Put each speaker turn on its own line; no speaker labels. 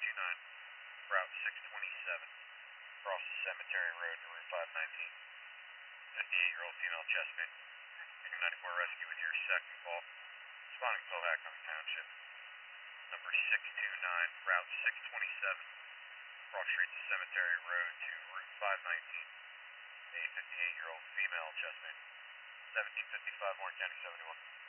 629, Route 627, across the Cemetery Road to Route 519. 58-year-old female chest pain. 94 rescue with your second call. Responding to Hackney Township. Number 629, Route 627, cross street to Cemetery Road to Route 519. A 58-year-old female chest pain. 1755 Warren County 71.